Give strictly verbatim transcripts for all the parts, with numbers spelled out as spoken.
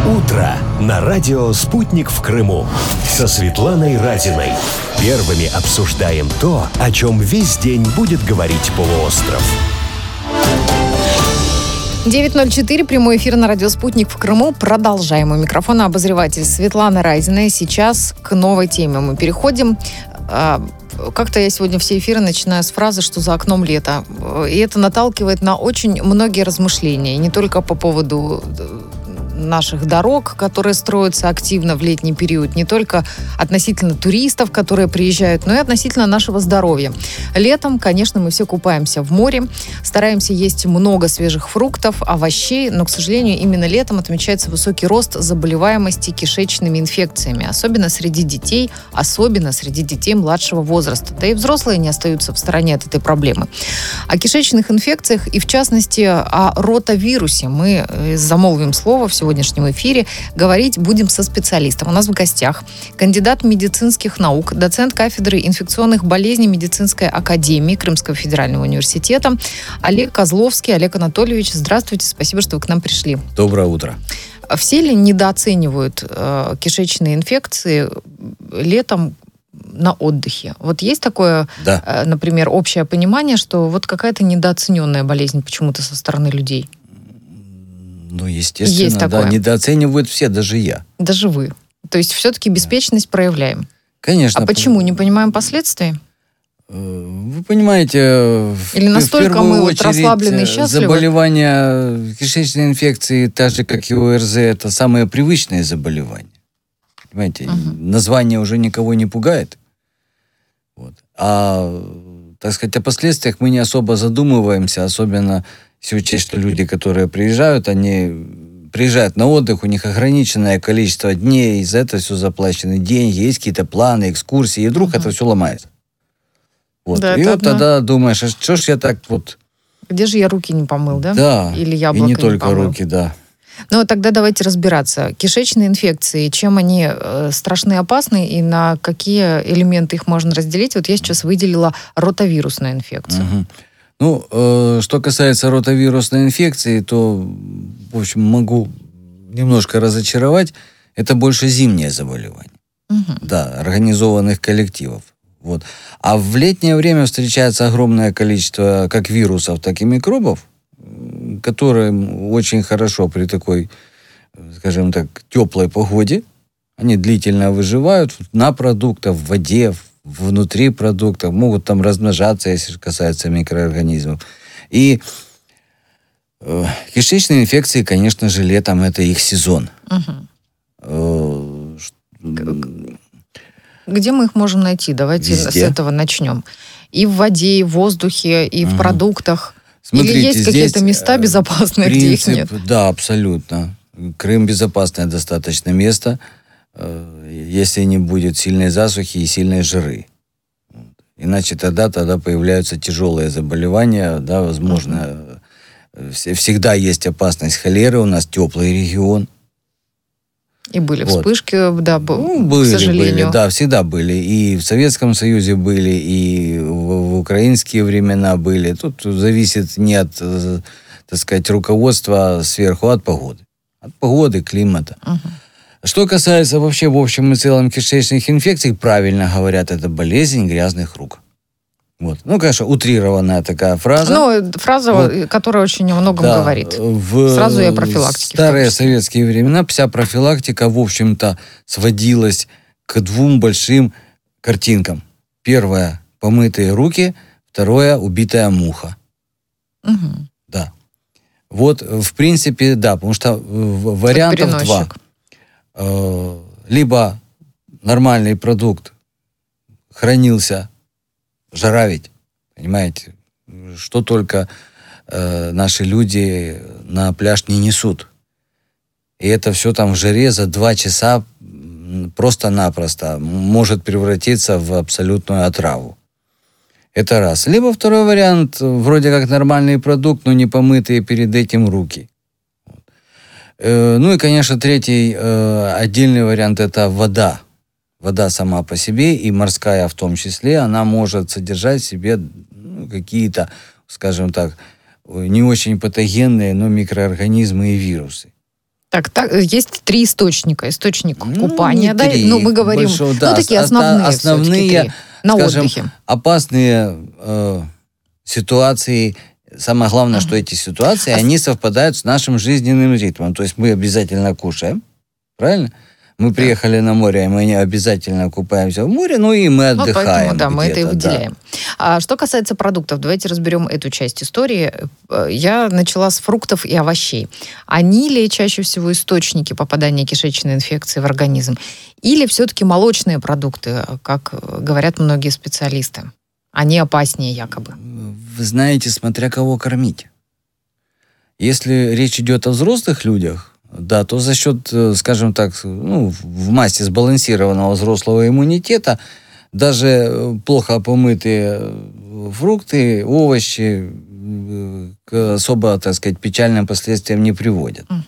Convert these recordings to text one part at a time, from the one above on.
Утро на радио «Спутник» в Крыму. Со Светланой Разиной. Первыми обсуждаем то, о чем весь день будет говорить полуостров. девять ноль четыре, прямой эфир на радио «Спутник» в Крыму. Продолжаем. У микрофона обозреватель Светлана Разина. Сейчас к новой теме мы переходим. Как-то я сегодня все эфиры начинаю с фразы, что за окном лето. И это наталкивает на очень многие размышления. И не только по поводу наших дорог, которые строятся активно в летний период, не только относительно туристов, которые приезжают, но и относительно нашего здоровья. Летом, конечно, мы все купаемся в море, стараемся есть много свежих фруктов, овощей, но, к сожалению, именно летом отмечается высокий рост заболеваемости кишечными инфекциями, особенно среди детей, особенно среди детей младшего возраста. Да и взрослые не остаются в стороне от этой проблемы. О кишечных инфекциях и, в частности, о ротавирусе мы замолвим слово в сегодняшнем эфире. Говорить будем со специалистом. У нас в гостях кандидат медицинских наук, доцент кафедры инфекционных болезней Медицинской академии Крымского федерального университета Олег Козловский. Олег Анатольевич, здравствуйте, спасибо, что вы к нам пришли. Доброе утро. Все ли недооценивают э, кишечные инфекции летом на отдыхе? Вот есть такое, да. э, например, общее понимание, что вот какая-то недооцененная болезнь почему-то со стороны людей? Ну, естественно, есть да, такое. Недооценивают все, даже я. Даже вы. То есть все-таки беспечность да. проявляем. Конечно. А почему? Не понимаем последствий? Вы понимаете, или настолько мы вот расслаблены и счастливы? Заболевания кишечной инфекции, так же, как и ОРЗ, это самые привычные заболевания. Понимаете, угу. название уже никого не пугает. Вот. А, так сказать, о последствиях мы не особо задумываемся, особенно если учесть, что люди, которые приезжают, они приезжают на отдых, у них ограниченное количество дней, за это все заплачены деньги, есть какие-то планы, экскурсии, и вдруг uh-huh. это все ломается. Вот. Да, и вот одно... тогда думаешь, а что ж я так вот... Где же я руки не помыл, да? Да, или яблоко и не не только помыл. руки, да. Ну, тогда давайте разбираться. Кишечные инфекции, чем они э, страшны и опасны, и на какие элементы их можно разделить? Вот я сейчас выделила ротавирусную инфекцию. Uh-huh. Ну, э, что касается ротавирусной инфекции, то, в общем, могу немножко разочаровать. Это больше зимнее заболевание. Угу. Да, организованных коллективов. Вот. А в летнее время встречается огромное количество как вирусов, так и микробов, которые очень хорошо при такой, скажем так, теплой погоде, они длительно выживают на продуктах, в воде, внутри продуктов, могут там размножаться, если касается микроорганизмов. И э, кишечные инфекции, конечно же, летом это их сезон. Угу. Э, Где мы их можем найти? Давайте везде. С этого начнем. И в воде, и в воздухе, и угу. в продуктах. Смотрите, или есть какие-то места безопасные, принцип, где их нет? Да, абсолютно. Крым безопасное достаточно место, если не будет сильной засухи и сильной жары. Иначе тогда, тогда появляются тяжелые заболевания, да, возможно, uh-huh. всегда есть опасность холеры, у нас теплый регион. И были вот. вспышки, да, ну, были, к сожалению. Были, да, всегда были. И в Советском Союзе были, и в, в украинские времена были. Тут зависит не от, так сказать, руководства сверху, а от погоды. От погоды, климата. Uh-huh. Что касается вообще в общем и целом кишечных инфекций, правильно говорят, это болезнь грязных рук. Вот. Ну, конечно, утрированная такая фраза. Ну, фраза, вот. Которая очень о многом да, говорит. В Сразу и о профилактике. В старые советские времена вся профилактика, в общем-то, сводилась к двум большим картинкам. Первое – помытые руки, второе – убитая муха. Угу. Да. Вот, в принципе, да, потому что вариантов два. Либо нормальный продукт хранился, жара ведь, понимаете, что только э, наши люди на пляж не несут. И это все там в жаре за два часа просто-напросто может превратиться в абсолютную отраву. Это раз. Либо второй вариант, вроде как нормальный продукт, но не помытые перед этим руки. Ну и, конечно, третий э, отдельный вариант – это вода. Вода сама по себе, и морская в том числе, она может содержать в себе ну, какие-то, скажем так, не очень патогенные, но микроорганизмы и вирусы. Так, так, есть три источника. Источник Ну, купания, не да? три, Ну, мы говорим, большого, ну, да, такие оста- основные, основные, все-таки три. На скажем, отдыхе. опасные э, ситуации. Самое главное, Ага. что эти ситуации, А с- они совпадают с нашим жизненным ритмом. То есть мы обязательно кушаем, правильно? Мы приехали на море, и мы не обязательно купаемся в море, ну и мы Ну, отдыхаем поэтому, да, мы это и где-то, да. выделяем. А что касается продуктов, давайте разберем эту часть истории. Э, Я начала с фруктов и овощей. Они ли чаще всего источники попадания кишечной инфекции в организм? Или все-таки молочные продукты, как говорят многие специалисты? Они опаснее якобы. Вы знаете, смотря кого кормить. Если речь идет о взрослых людях, да, то за счет, э, скажем так, ну, в массе сбалансированного взрослого иммунитета даже э, плохо помытые э, фрукты, овощи э, к особо, так сказать, печальным последствиям не приводят. Мгм.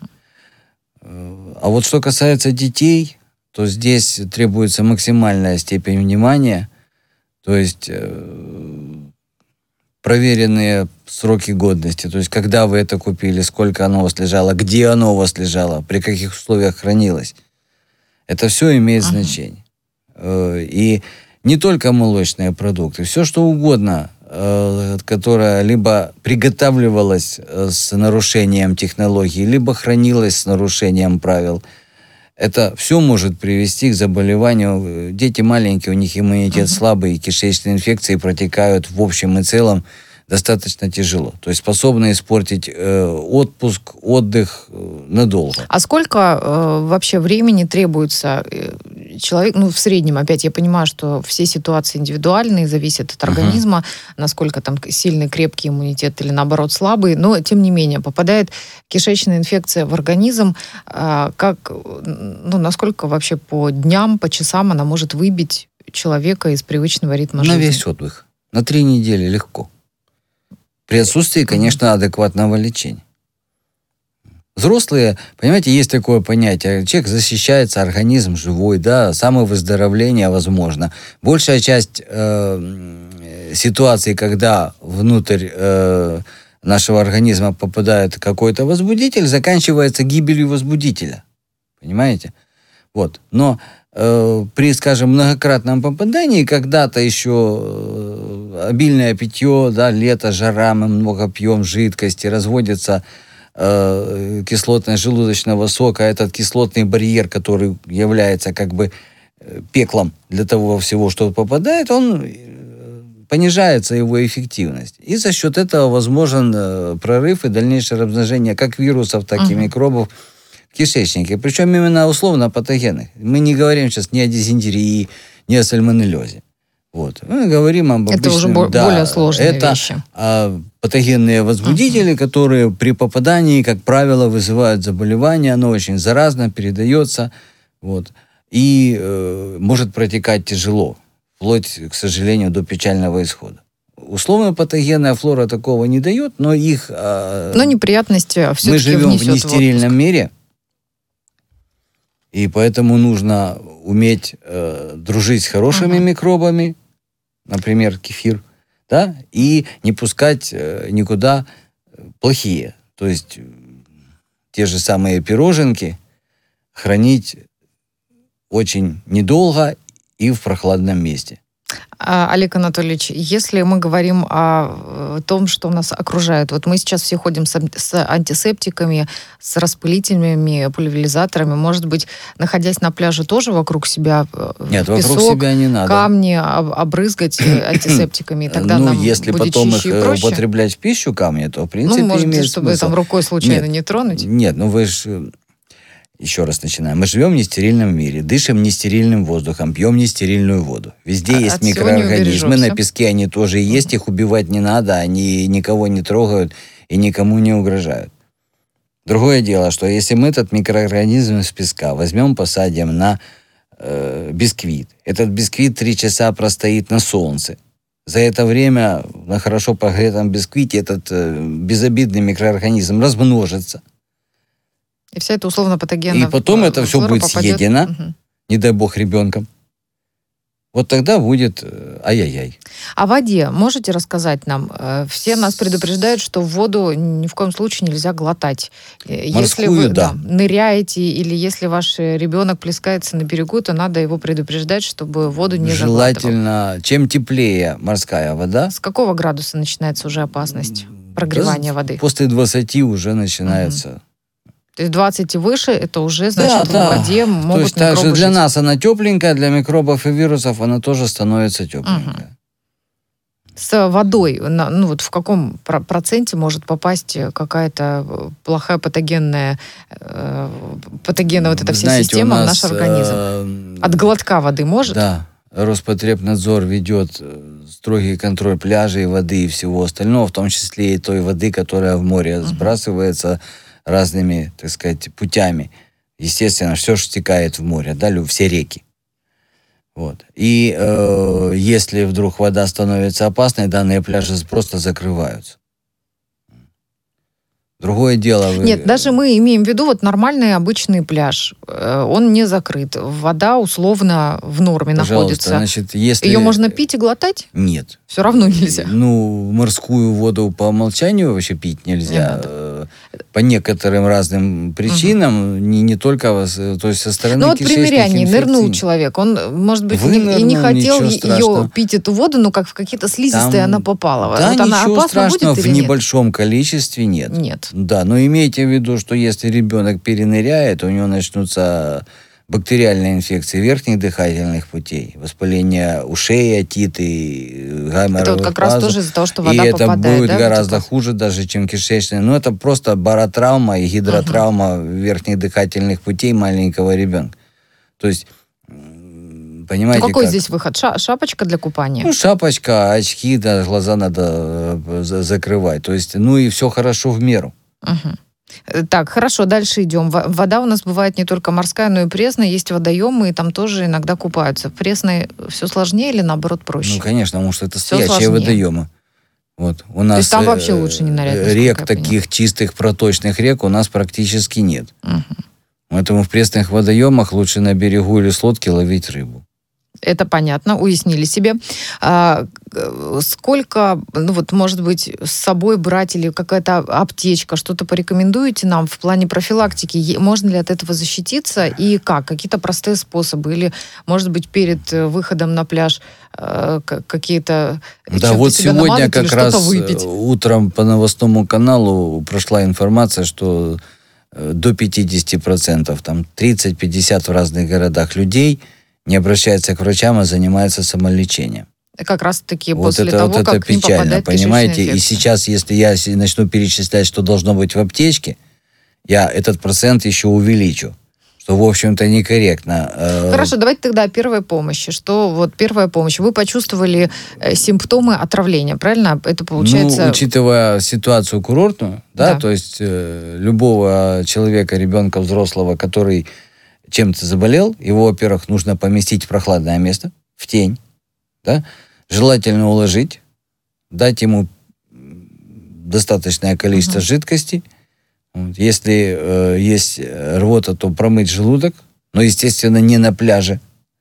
Э, А вот что касается детей, то здесь требуется максимальная степень внимания, то есть э, проверенные сроки годности, то есть когда вы это купили, сколько оно у вас лежало, где оно у вас лежало, при каких условиях хранилось. Это все имеет Ага. значение. Э, И не только молочные продукты, все что угодно, э, которое либо приготавливалось э, с нарушением технологий, либо хранилось с нарушением правил, это все может привести к заболеванию. Дети маленькие, у них иммунитет Мгм. слабый, и кишечные инфекции протекают в общем и целом достаточно тяжело. То есть способны испортить э, отпуск, отдых э, надолго. А сколько э, вообще времени требуется э, человек, ну, в среднем, опять я понимаю, что все ситуации индивидуальные, зависят от Ага. организма, насколько там сильный, крепкий иммунитет или, наоборот, слабый, но, тем не менее, попадает кишечная инфекция в организм, э, как, э, ну, насколько вообще по дням, по часам она может выбить человека из привычного ритма На жизни? весь отдых. На три недели легко. При отсутствии, конечно, адекватного лечения. Взрослые, понимаете, есть такое понятие, человек защищается, организм живой, да, самовыздоровление возможно. Большая часть э, ситуаций, когда внутрь э, нашего организма попадает какой-то возбудитель, заканчивается гибелью возбудителя. Понимаете? Вот. Но э, при, скажем, многократном попадании, когда-то еще э, обильное питье, да, лето, жара, мы много пьем жидкости, разводится э, кислотность желудочного сока, этот кислотный барьер, который является как бы э, пеклом для того всего, что попадает, он э, понижается его эффективность. И за счет этого возможен э, прорыв и дальнейшее размножение как вирусов, так и Мгм. микробов в кишечнике. Причем именно условно патогенных. Мы не говорим сейчас ни о дизентерии, ни о сальмонеллезе. Вот. Мы говорим об Это обычном, уже бо- да, более сложные это, вещи. а, патогенные возбудители, которые при попадании, как правило, вызывают заболевание. Оно очень заразно, передается. Вот, и э, может протекать тяжело, вплоть, к сожалению, до печального исхода. Условно-патогенная флора такого не дает, но их... э, Но неприятности мы все-таки живем в внесет в нестерильном мире, и поэтому нужно уметь э, дружить с хорошими Ага. микробами, например, кефир, да, и не пускать э, никуда плохие. То есть э, те же самые пироженки хранить очень недолго и в прохладном месте. А, Олег Анатольевич, если мы говорим о э, том, что нас окружает, вот мы сейчас все ходим с, ан- с антисептиками, с распылителями, пульверизаторами, может быть, находясь на пляже, тоже вокруг себя э, Нет, песок, вокруг себя не надо. камни об- обрызгать э, антисептиками, и тогда ну, нам если будет потом их чище и э, проще? употреблять в пищу камни, то, в принципе, Ну, может быть, имеет чтобы смысл. там рукой случайно Нет. не тронуть? Нет, ну вы же... Еще раз начинаем. Мы живем в нестерильном мире, дышим нестерильным воздухом, пьем нестерильную воду. Везде А- есть от всего не микроорганизмы, на убережешься. песке они тоже есть, их убивать не надо, они никого не трогают и никому не угрожают. Другое дело, что если мы этот микроорганизм из песка возьмем, посадим на э, бисквит, этот бисквит три часа простоит на солнце. За это время на хорошо прогретом бисквите этот э, безобидный микроорганизм размножится. И вся эта условно-патогенная И потом ф- это всё флора будет попадет- съедено. Мгм. Не дай бог ребенком. Вот тогда будет ай-яй-яй. О воде можете рассказать нам? Все нас предупреждают, что в воду ни в коем случае нельзя глотать. Морскую, если вы да. Да, ныряете или если ваш ребенок плескается на берегу, то надо его предупреждать, чтобы воду не заглатывал. Желательно, чем теплее морская вода. С какого градуса начинается уже опасность прогревания воды? После двадцати уже начинается... Угу. То есть двадцать и выше, это уже, значит, да, в воде да. могут То есть микробы также для жить. нас она тепленькая, для микробов и вирусов она тоже становится тепленькая. Угу. С водой, ну вот в каком проценте может попасть какая-то плохая патогенная, патогенная вот эта вся Знаете, система нас, в наш организм? Э, От глотка воды может? Да. Роспотребнадзор ведет строгий контроль пляжей, воды и всего остального, в том числе и той воды, которая в море uh-huh. сбрасывается разными, так сказать, путями. Естественно, все, что стекает в море, да, все реки. Вот. И э, если вдруг вода становится опасной, данные пляжи просто закрываются. Другое дело... Вы... Нет, даже мы имеем в виду вот нормальный обычный пляж. Он не закрыт. Вода условно в норме Пожалуйста, находится. Значит, если... Ее можно пить и глотать? Нет. Все равно нельзя. Ну, морскую воду по умолчанию вообще пить нельзя. Не по некоторым разным причинам, угу. не, не только то есть со стороны ну, вот кишечных при нырянии инфекций. Нырнул человек. Он, может быть, не, Вынырнул, и не хотел ее пить, эту воду, но как в какие-то слизистые Там... она попала. Да, вот она ничего страшного, будет в небольшом нет? количестве нет. Нет. Да, но имейте в виду, что если ребенок переныряет, у него начнутся бактериальные инфекции верхних дыхательных путей, воспаление ушей, отиты, гайморовых Это вот как раз тоже из-за того, что вода и попадает, это будет да, гораздо хуже даже, чем кишечная. Ну, это просто баротравма и гидротравма uh-huh. верхних дыхательных путей маленького ребенка. То есть, понимаете, ну, какой как? здесь выход? Ша- шапочка для купания? Ну, шапочка, очки, да, глаза надо закрывать. То есть, ну и все хорошо в меру. Uh-huh. Так, хорошо, дальше идем. Вода у нас бывает не только морская, но и пресная. Есть водоемы, и там тоже иногда купаются. В пресной все сложнее или, наоборот, проще? Ну, конечно, потому что это всё стоячие сложнее. водоемы. Вот. У нас, то есть там вообще лучше не нырять? Рек, таких чистых проточных рек у нас практически нет. Угу. Поэтому в пресных водоемах лучше на берегу или с лодки ловить рыбу. Это понятно, уяснили себе. А, сколько, ну вот, может быть, с собой брать или какая-то аптечка, что-то порекомендуете нам в плане профилактики? Можно ли от этого защититься и как? Какие-то простые способы? Или, может быть, перед выходом на пляж э, какие-то... Да, вот сегодня как раз выпить? Утром по новостному каналу прошла информация, что до пятьдесят процентов, там тридцать-пятьдесят в разных городах людей не обращаются к врачам, а занимаются самолечением. Как раз-таки вот после это, того, вот как это к ним печально, попадает понимаете? кишечная инфекция. И сейчас, если я начну перечислять, что должно быть в аптечке, я этот процент еще увеличу. Что, в общем-то, некорректно. Хорошо, давайте тогда о первой помощи. Что вот первая помощь? Вы почувствовали симптомы отравления, правильно? Это получается... Ну, учитывая ситуацию курортную, да, да. то есть э, любого человека, ребенка, взрослого, который чем-то заболел, его, во-первых, нужно поместить в прохладное место, в тень, да, желательно уложить, дать ему достаточное количество угу. жидкости. Вот. Если э, есть рвота, то промыть желудок, но, естественно, не на пляже.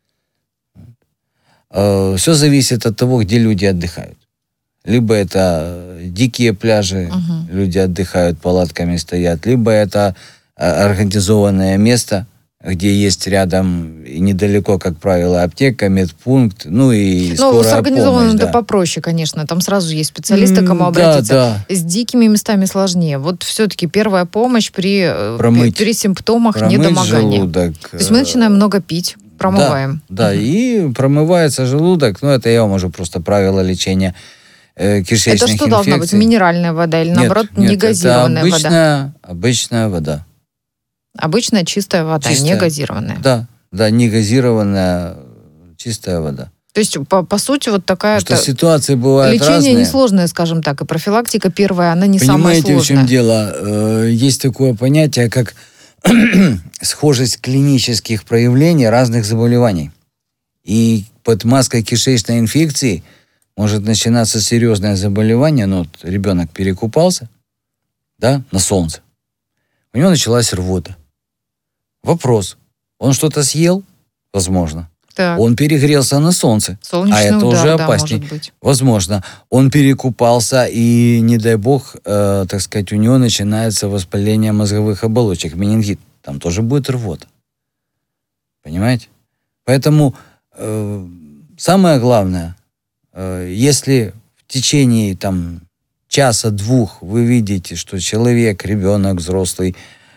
Э, все зависит от того, где люди отдыхают. Либо это дикие пляжи, угу. люди отдыхают, палатками стоят, либо это организованное место, где есть рядом и недалеко, как правило, аптека, медпункт, ну и скорая помощь. Ну, с организованным да. это попроще, конечно. Там сразу есть специалисты, к кому обратиться. Да, да. С дикими местами сложнее. Вот все-таки первая помощь при, Промыть. при симптомах Промыть недомогания. Желудок. То есть мы начинаем много пить, промываем. Да, да. Угу. И промывается желудок. Ну, это я вам уже просто правила лечения э, кишечных инфекций. Это что должна быть? Минеральная вода или, нет, наоборот, нет, негазированная это обычная, вода? обычная вода. Обычная чистая вода, чистая, не газированная. Да, да, не газированная, чистая вода. То есть, по, по сути, вот такая... Потому что ситуации бывают лечение разные. Лечение несложное, скажем так, и профилактика первая, она не Понимаете, самая сложная. в чем дело? Есть такое понятие, как схожесть клинических проявлений разных заболеваний. И под маской кишечной инфекции может начинаться серьезное заболевание, ну, вот ребенок перекупался, да, на солнце. У него началась рвота. Вопрос. Он что-то съел? Возможно. Так. Он перегрелся на солнце. Солнечный а это удар, уже да, опаснее. может быть. Возможно. Он перекупался, и, не дай бог, э, так сказать, у него начинается воспаление мозговых оболочек, менингит. Там тоже будет рвота. Понимаете? Поэтому э, самое главное, э, если в течение там, часа-двух вы видите, что человек, ребенок, взрослый,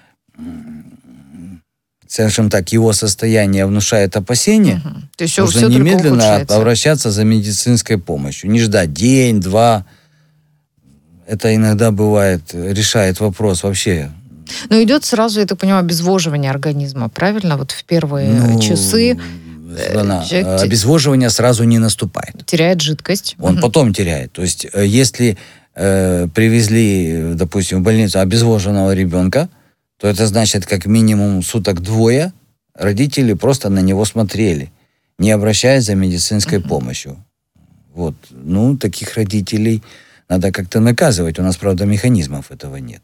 скажем так, его состояние внушает опасения, угу. То есть все, нужно все немедленно обращаться за медицинской помощью. Не ждать день, два. Это иногда бывает, решает вопрос вообще. Но идет сразу, я так понимаю, обезвоживание организма, правильно? Вот в первые ну, часы она, человек обезвоживание сразу не наступает. Теряет жидкость. Он угу. потом теряет. То есть если э, привезли, допустим, в больницу обезвоженного ребенка, то это значит, как минимум суток двое родители просто на него смотрели, не обращаясь за медицинской uh-huh. помощью. Вот. Ну, таких родителей надо как-то наказывать. У нас, правда, механизмов этого нет.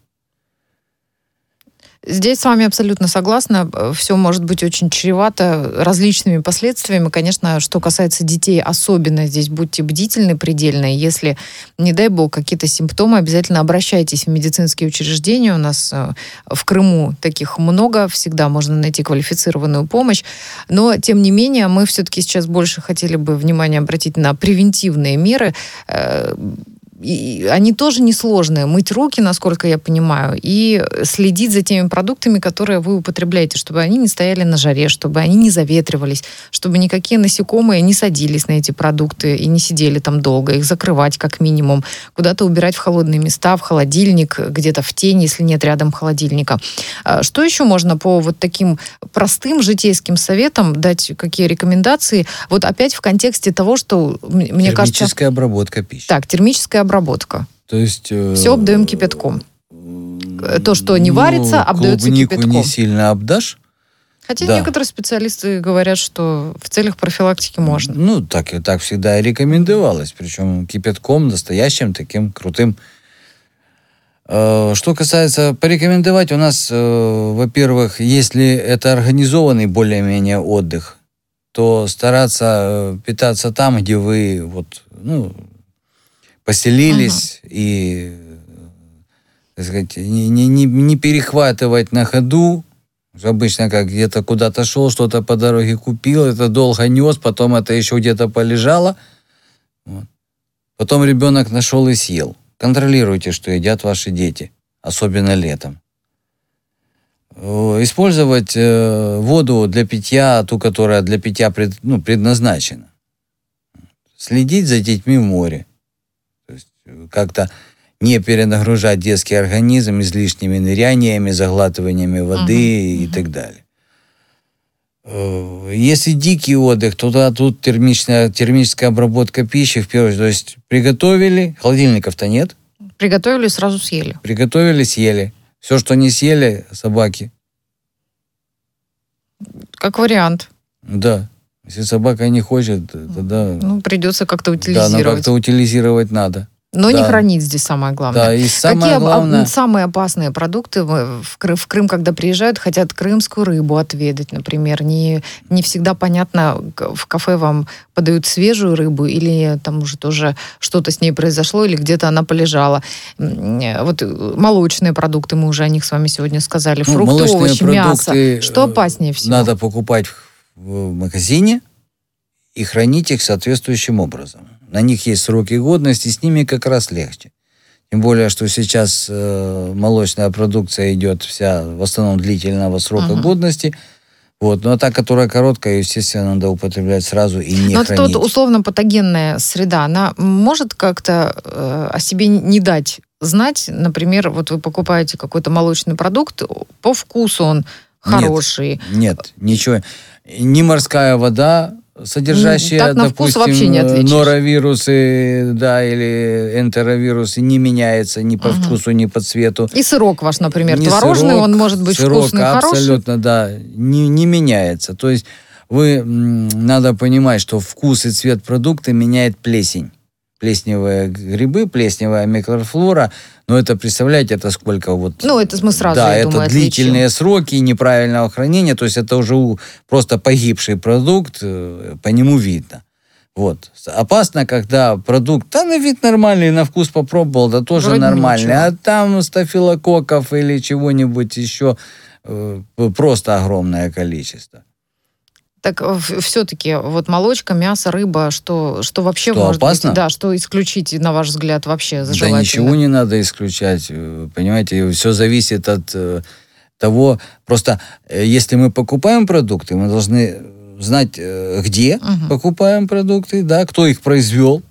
Здесь с вами абсолютно согласна. Все может быть очень чревато различными последствиями. Конечно, что касается детей, особенно здесь будьте бдительны предельно. Если, не дай бог, какие-то симптомы, обязательно обращайтесь в медицинские учреждения. У нас в Крыму таких много. Всегда можно найти квалифицированную помощь. Но, тем не менее, мы все-таки сейчас больше хотели бы внимание обратить на превентивные меры. И они тоже несложные. Мыть руки, насколько я понимаю, и следить за теми продуктами, которые вы употребляете, чтобы они не стояли на жаре, чтобы они не заветривались, чтобы никакие насекомые не садились на эти продукты и не сидели там долго. Их закрывать как минимум, куда-то убирать в холодные места, в холодильник, где-то в тень, если нет рядом холодильника. Что еще можно по вот таким простым житейским советам дать, какие рекомендации? Вот опять в контексте того, что, мне кажется... Термическая обработка пищи. Так, термическая обработка. То есть... Э, Все обдаем кипятком. То, что не ну, варится, обдается клубнику кипятком. не сильно обдашь. Хотя да. некоторые специалисты говорят, что в целях профилактики можно. Ну, так, так всегда и рекомендовалось. Причем кипятком, настоящим, таким крутым. Э, что касается порекомендовать, у нас, э, во-первых, если это организованный более-менее отдых, то стараться питаться там, где вы вот, ну, поселились, uh-huh. и, так сказать, не, не, не перехватывать на ходу. Обычно как где-то куда-то шел, что-то по дороге купил, это долго нес, потом это еще где-то полежало. Вот. Потом ребенок нашел и съел. Контролируйте, что едят ваши дети, особенно летом. Использовать э, воду для питья, ту, которая для питья пред, ну, предназначена. Следить за детьми в море. То есть как-то не перенагружать детский организм излишними ныряниями, заглатываниями воды uh-huh. и uh-huh. так далее. Если дикий отдых, то да, тут термичная, термическая обработка пищи, в первую очередь, то есть приготовили, холодильников-то нет. Приготовили, сразу съели. Приготовили, съели. Все, что не съели, собаки. Как вариант. Да. Если собака не хочет, тогда... Ну, придется как-то утилизировать. Да, но как-то утилизировать надо. Но да. не хранить здесь самое главное. Да, и самое Какие главное... самые опасные продукты в Крым, в Крым, когда приезжают, хотят крымскую рыбу отведать, например? Не, не всегда понятно, в кафе вам подают свежую рыбу или там уже тоже что-то с ней произошло, или где-то она полежала. Вот молочные продукты, мы уже о них с вами сегодня сказали. Ну, фрукты, овощи, мясо. Что опаснее всего? Надо покупать в магазине и хранить их соответствующим образом. На них есть сроки годности, с ними как раз легче. Тем более, что сейчас э, молочная продукция идет вся в основном длительного срока uh-huh. годности. Вот. Но та, которая короткая, естественно, надо употреблять сразу и не Но хранить. Но вот условно-патогенная среда, она может как-то э, о себе не дать знать? Например, вот вы покупаете какой-то молочный продукт, по вкусу он хороший. Нет, нет, ничего. Не морская вода, содержащие, так на вкус вообще не допустим, отличишь. норовирусы, да, или энтеровирусы, не меняется ни по uh-huh. вкусу, ни по цвету. И сырок ваш, например, не творожный, сырок, он может быть сырок вкусный, хороший? Абсолютно, да, не, не меняется. То есть вы, м, надо понимать, что вкус и цвет продукта меняет плесень. плесневые грибы, плесневая микрофлора. Но это, представляете, это сколько вот... Ну, это мы сразу, да, я это думаю, длительные отличим. сроки неправильного хранения, то есть это уже просто погибший продукт, по нему видно. Вот. Опасно, когда продукт, да, на вид нормальный, на вкус попробовал, да тоже Вроде нормальный, ничего. а там стафилококков или чего-нибудь еще э, просто огромное количество. Так все-таки вот молочка, мясо, рыба, что, что вообще Что, может опасно? быть? Да, что исключить, на ваш взгляд, вообще желательно? Да ничего не надо исключать. Понимаете, все зависит от э, того, просто э, если мы покупаем продукты, мы должны знать, э, где Угу. покупаем продукты, да, кто их произвел.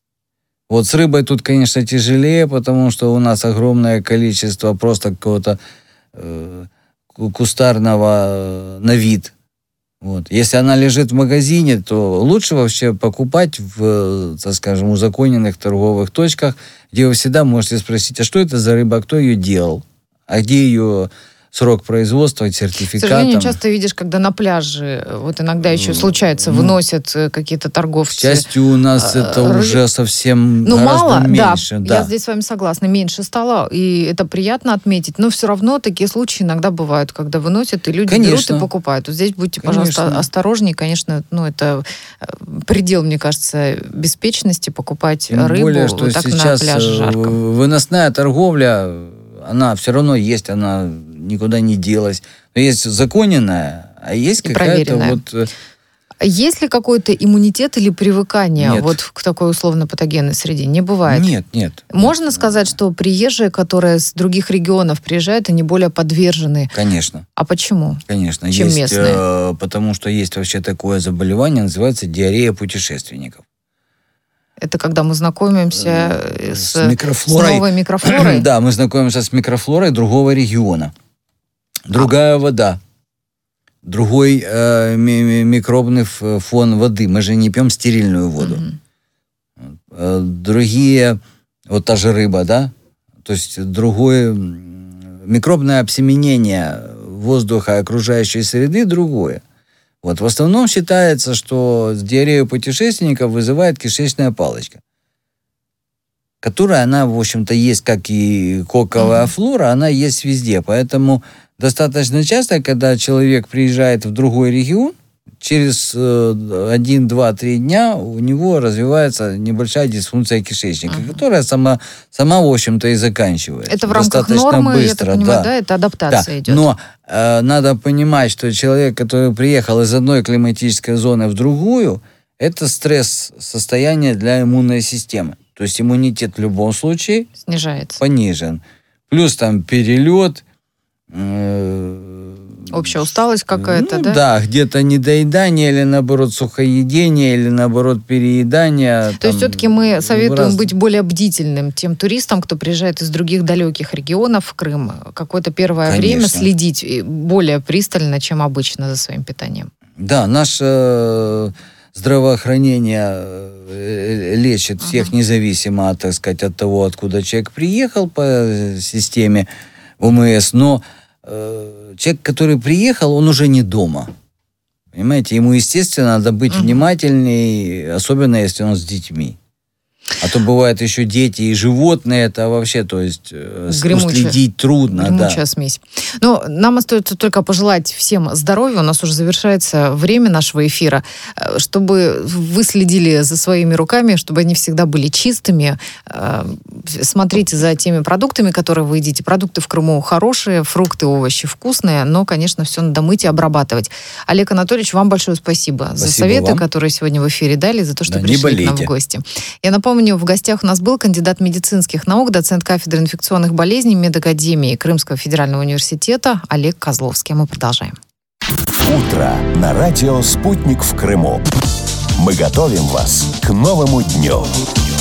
Вот с рыбой тут, конечно, тяжелее, потому что у нас огромное количество просто какого-то э, кустарного э, на вид. Вот. Если она лежит в магазине, то лучше вообще покупать в, так скажем, узаконенных торговых точках, где вы всегда можете спросить, а что это за рыба, кто ее делал, а где ее срок производства, сертификат. К сожалению, часто видишь, когда на пляже, вот иногда еще случается, ну, выносят какие-то торговцы. К счастью, у нас а, это ры... уже совсем ну, гораздо мало, меньше. Да, да, я здесь с вами согласна, меньше стало, и это приятно отметить, но все равно такие случаи иногда бывают, когда выносят, и люди Конечно. берут и покупают. Вот здесь будьте, Конечно. пожалуйста, осторожнее, конечно, ну, это предел, мне кажется, беспечности покупать Тем рыбу более, что вот так сейчас на пляже жарко. выносная торговля, она все равно есть, она никуда не делась. Но есть законенная, а есть И какая-то проверенная. вот... Есть ли какой-то иммунитет или привыкание Нет. вот к такой условно-патогенной среде? Не бывает. Нет, нет. Можно сказать, что приезжие, которые с других регионов приезжают, они более подвержены. Конечно, А почему? конечно. Чем есть, местные? э, потому что есть вообще такое заболевание, называется диарея путешественников. Это когда мы знакомимся э, с, С микрофлорой. с новой микрофлорой? Да, мы знакомимся с микрофлорой другого региона. Другая вода. Другой э, ми- микробный фон воды. Мы же не пьем стерильную воду. Мгм. Э, другие, вот та же рыба, да? То есть другое м, микробное обсеменение воздуха окружающей среды другое. Вот. В основном считается, что диарею путешественников вызывает кишечная палочка, которая, она, в общем-то, есть, как и коковая флора, она есть везде. Поэтому достаточно часто, когда человек приезжает в другой регион, через один, два, три дня у него развивается небольшая дисфункция кишечника, uh-huh. которая сама, сама, в общем-то, и заканчивается. Это в рамках нормы, быстро, я так понимаю, да, да это адаптация да. идет. Но э, надо понимать, что человек, который приехал из одной климатической зоны в другую, это стресс-состояние для иммунной системы. То есть иммунитет в любом случае снижается. Понижен. Плюс там перелет, общая усталость какая-то, ну, да? Да, где-то недоедание или, наоборот, сухоедение, или, наоборот, переедание. То там, есть все-таки мы советуем раз... быть более бдительным тем туристам, кто приезжает из других далеких регионов в Крым, какое-то первое Конечно. время следить более пристально, чем обычно, за своим питанием. Да, наше здравоохранение лечит всех uh-huh. независимо, так сказать, от того, откуда человек приехал по системе ОМС, но э, человек, который приехал, он уже не дома. Понимаете, ему, естественно, надо быть uh-huh. внимательней, особенно если он с детьми. А то бывают еще дети и животные, это вообще, то есть, гремучая, уследить трудно. Гремучая да. смесь. Но нам остается только пожелать всем здоровья. У нас уже завершается время нашего эфира. Чтобы вы следили за своими руками, чтобы они всегда были чистыми. Смотрите за теми продуктами, которые вы едите. Продукты в Крыму хорошие, фрукты, овощи вкусные, но, конечно, все надо мыть и обрабатывать. Олег Анатольевич, вам большое спасибо, спасибо за советы, вам. которые сегодня в эфире дали, за то, что да, пришли к нам в гости. Я напомню, Напомню, в гостях у нас был кандидат медицинских наук, доцент кафедры инфекционных болезней Медакадемии Крымского федерального университета Олег Козловский. Мы продолжаем. Утро на радио «Спутник» в Крыму. Мы готовим вас к новому дню.